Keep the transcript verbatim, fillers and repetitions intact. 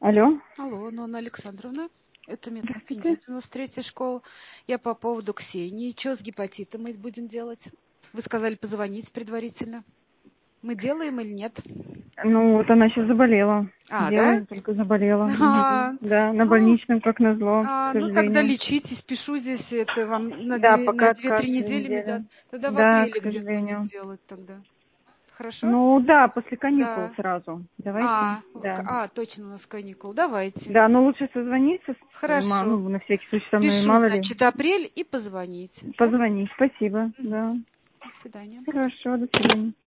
Алло. Алло, Нонна Александровна, это Здравствуйте. медкабинет девяносто третья школа. Я по поводу Ксении. Что с гепатитом мы будем делать? Вы сказали позвонить предварительно. Мы делаем или нет? Ну, вот она сейчас заболела. А, да? Делаем, только заболела. Мгм. А, Да, на ну, больничном, как назло, к а, ну тогда сожалению. лечитесь, пишу здесь это вам на Да, две, на пока две-три каждую недели меда. неделю. Тогда в Да, к апреле где-то будем сожалению. делать тогда. Хорошо? Ну, да, после каникул Да. сразу. Давайте, А, к- да. а, точно у нас каникул. Давайте. Да, но лучше созвониться, с- э, ма- Хорошо. ну, на всякий случай со мной, Пишу, мало ли. значит, апрель и позвоните. Да? Позвонить. Спасибо, Мгм. да. До свидания. Хорошо, до свидания.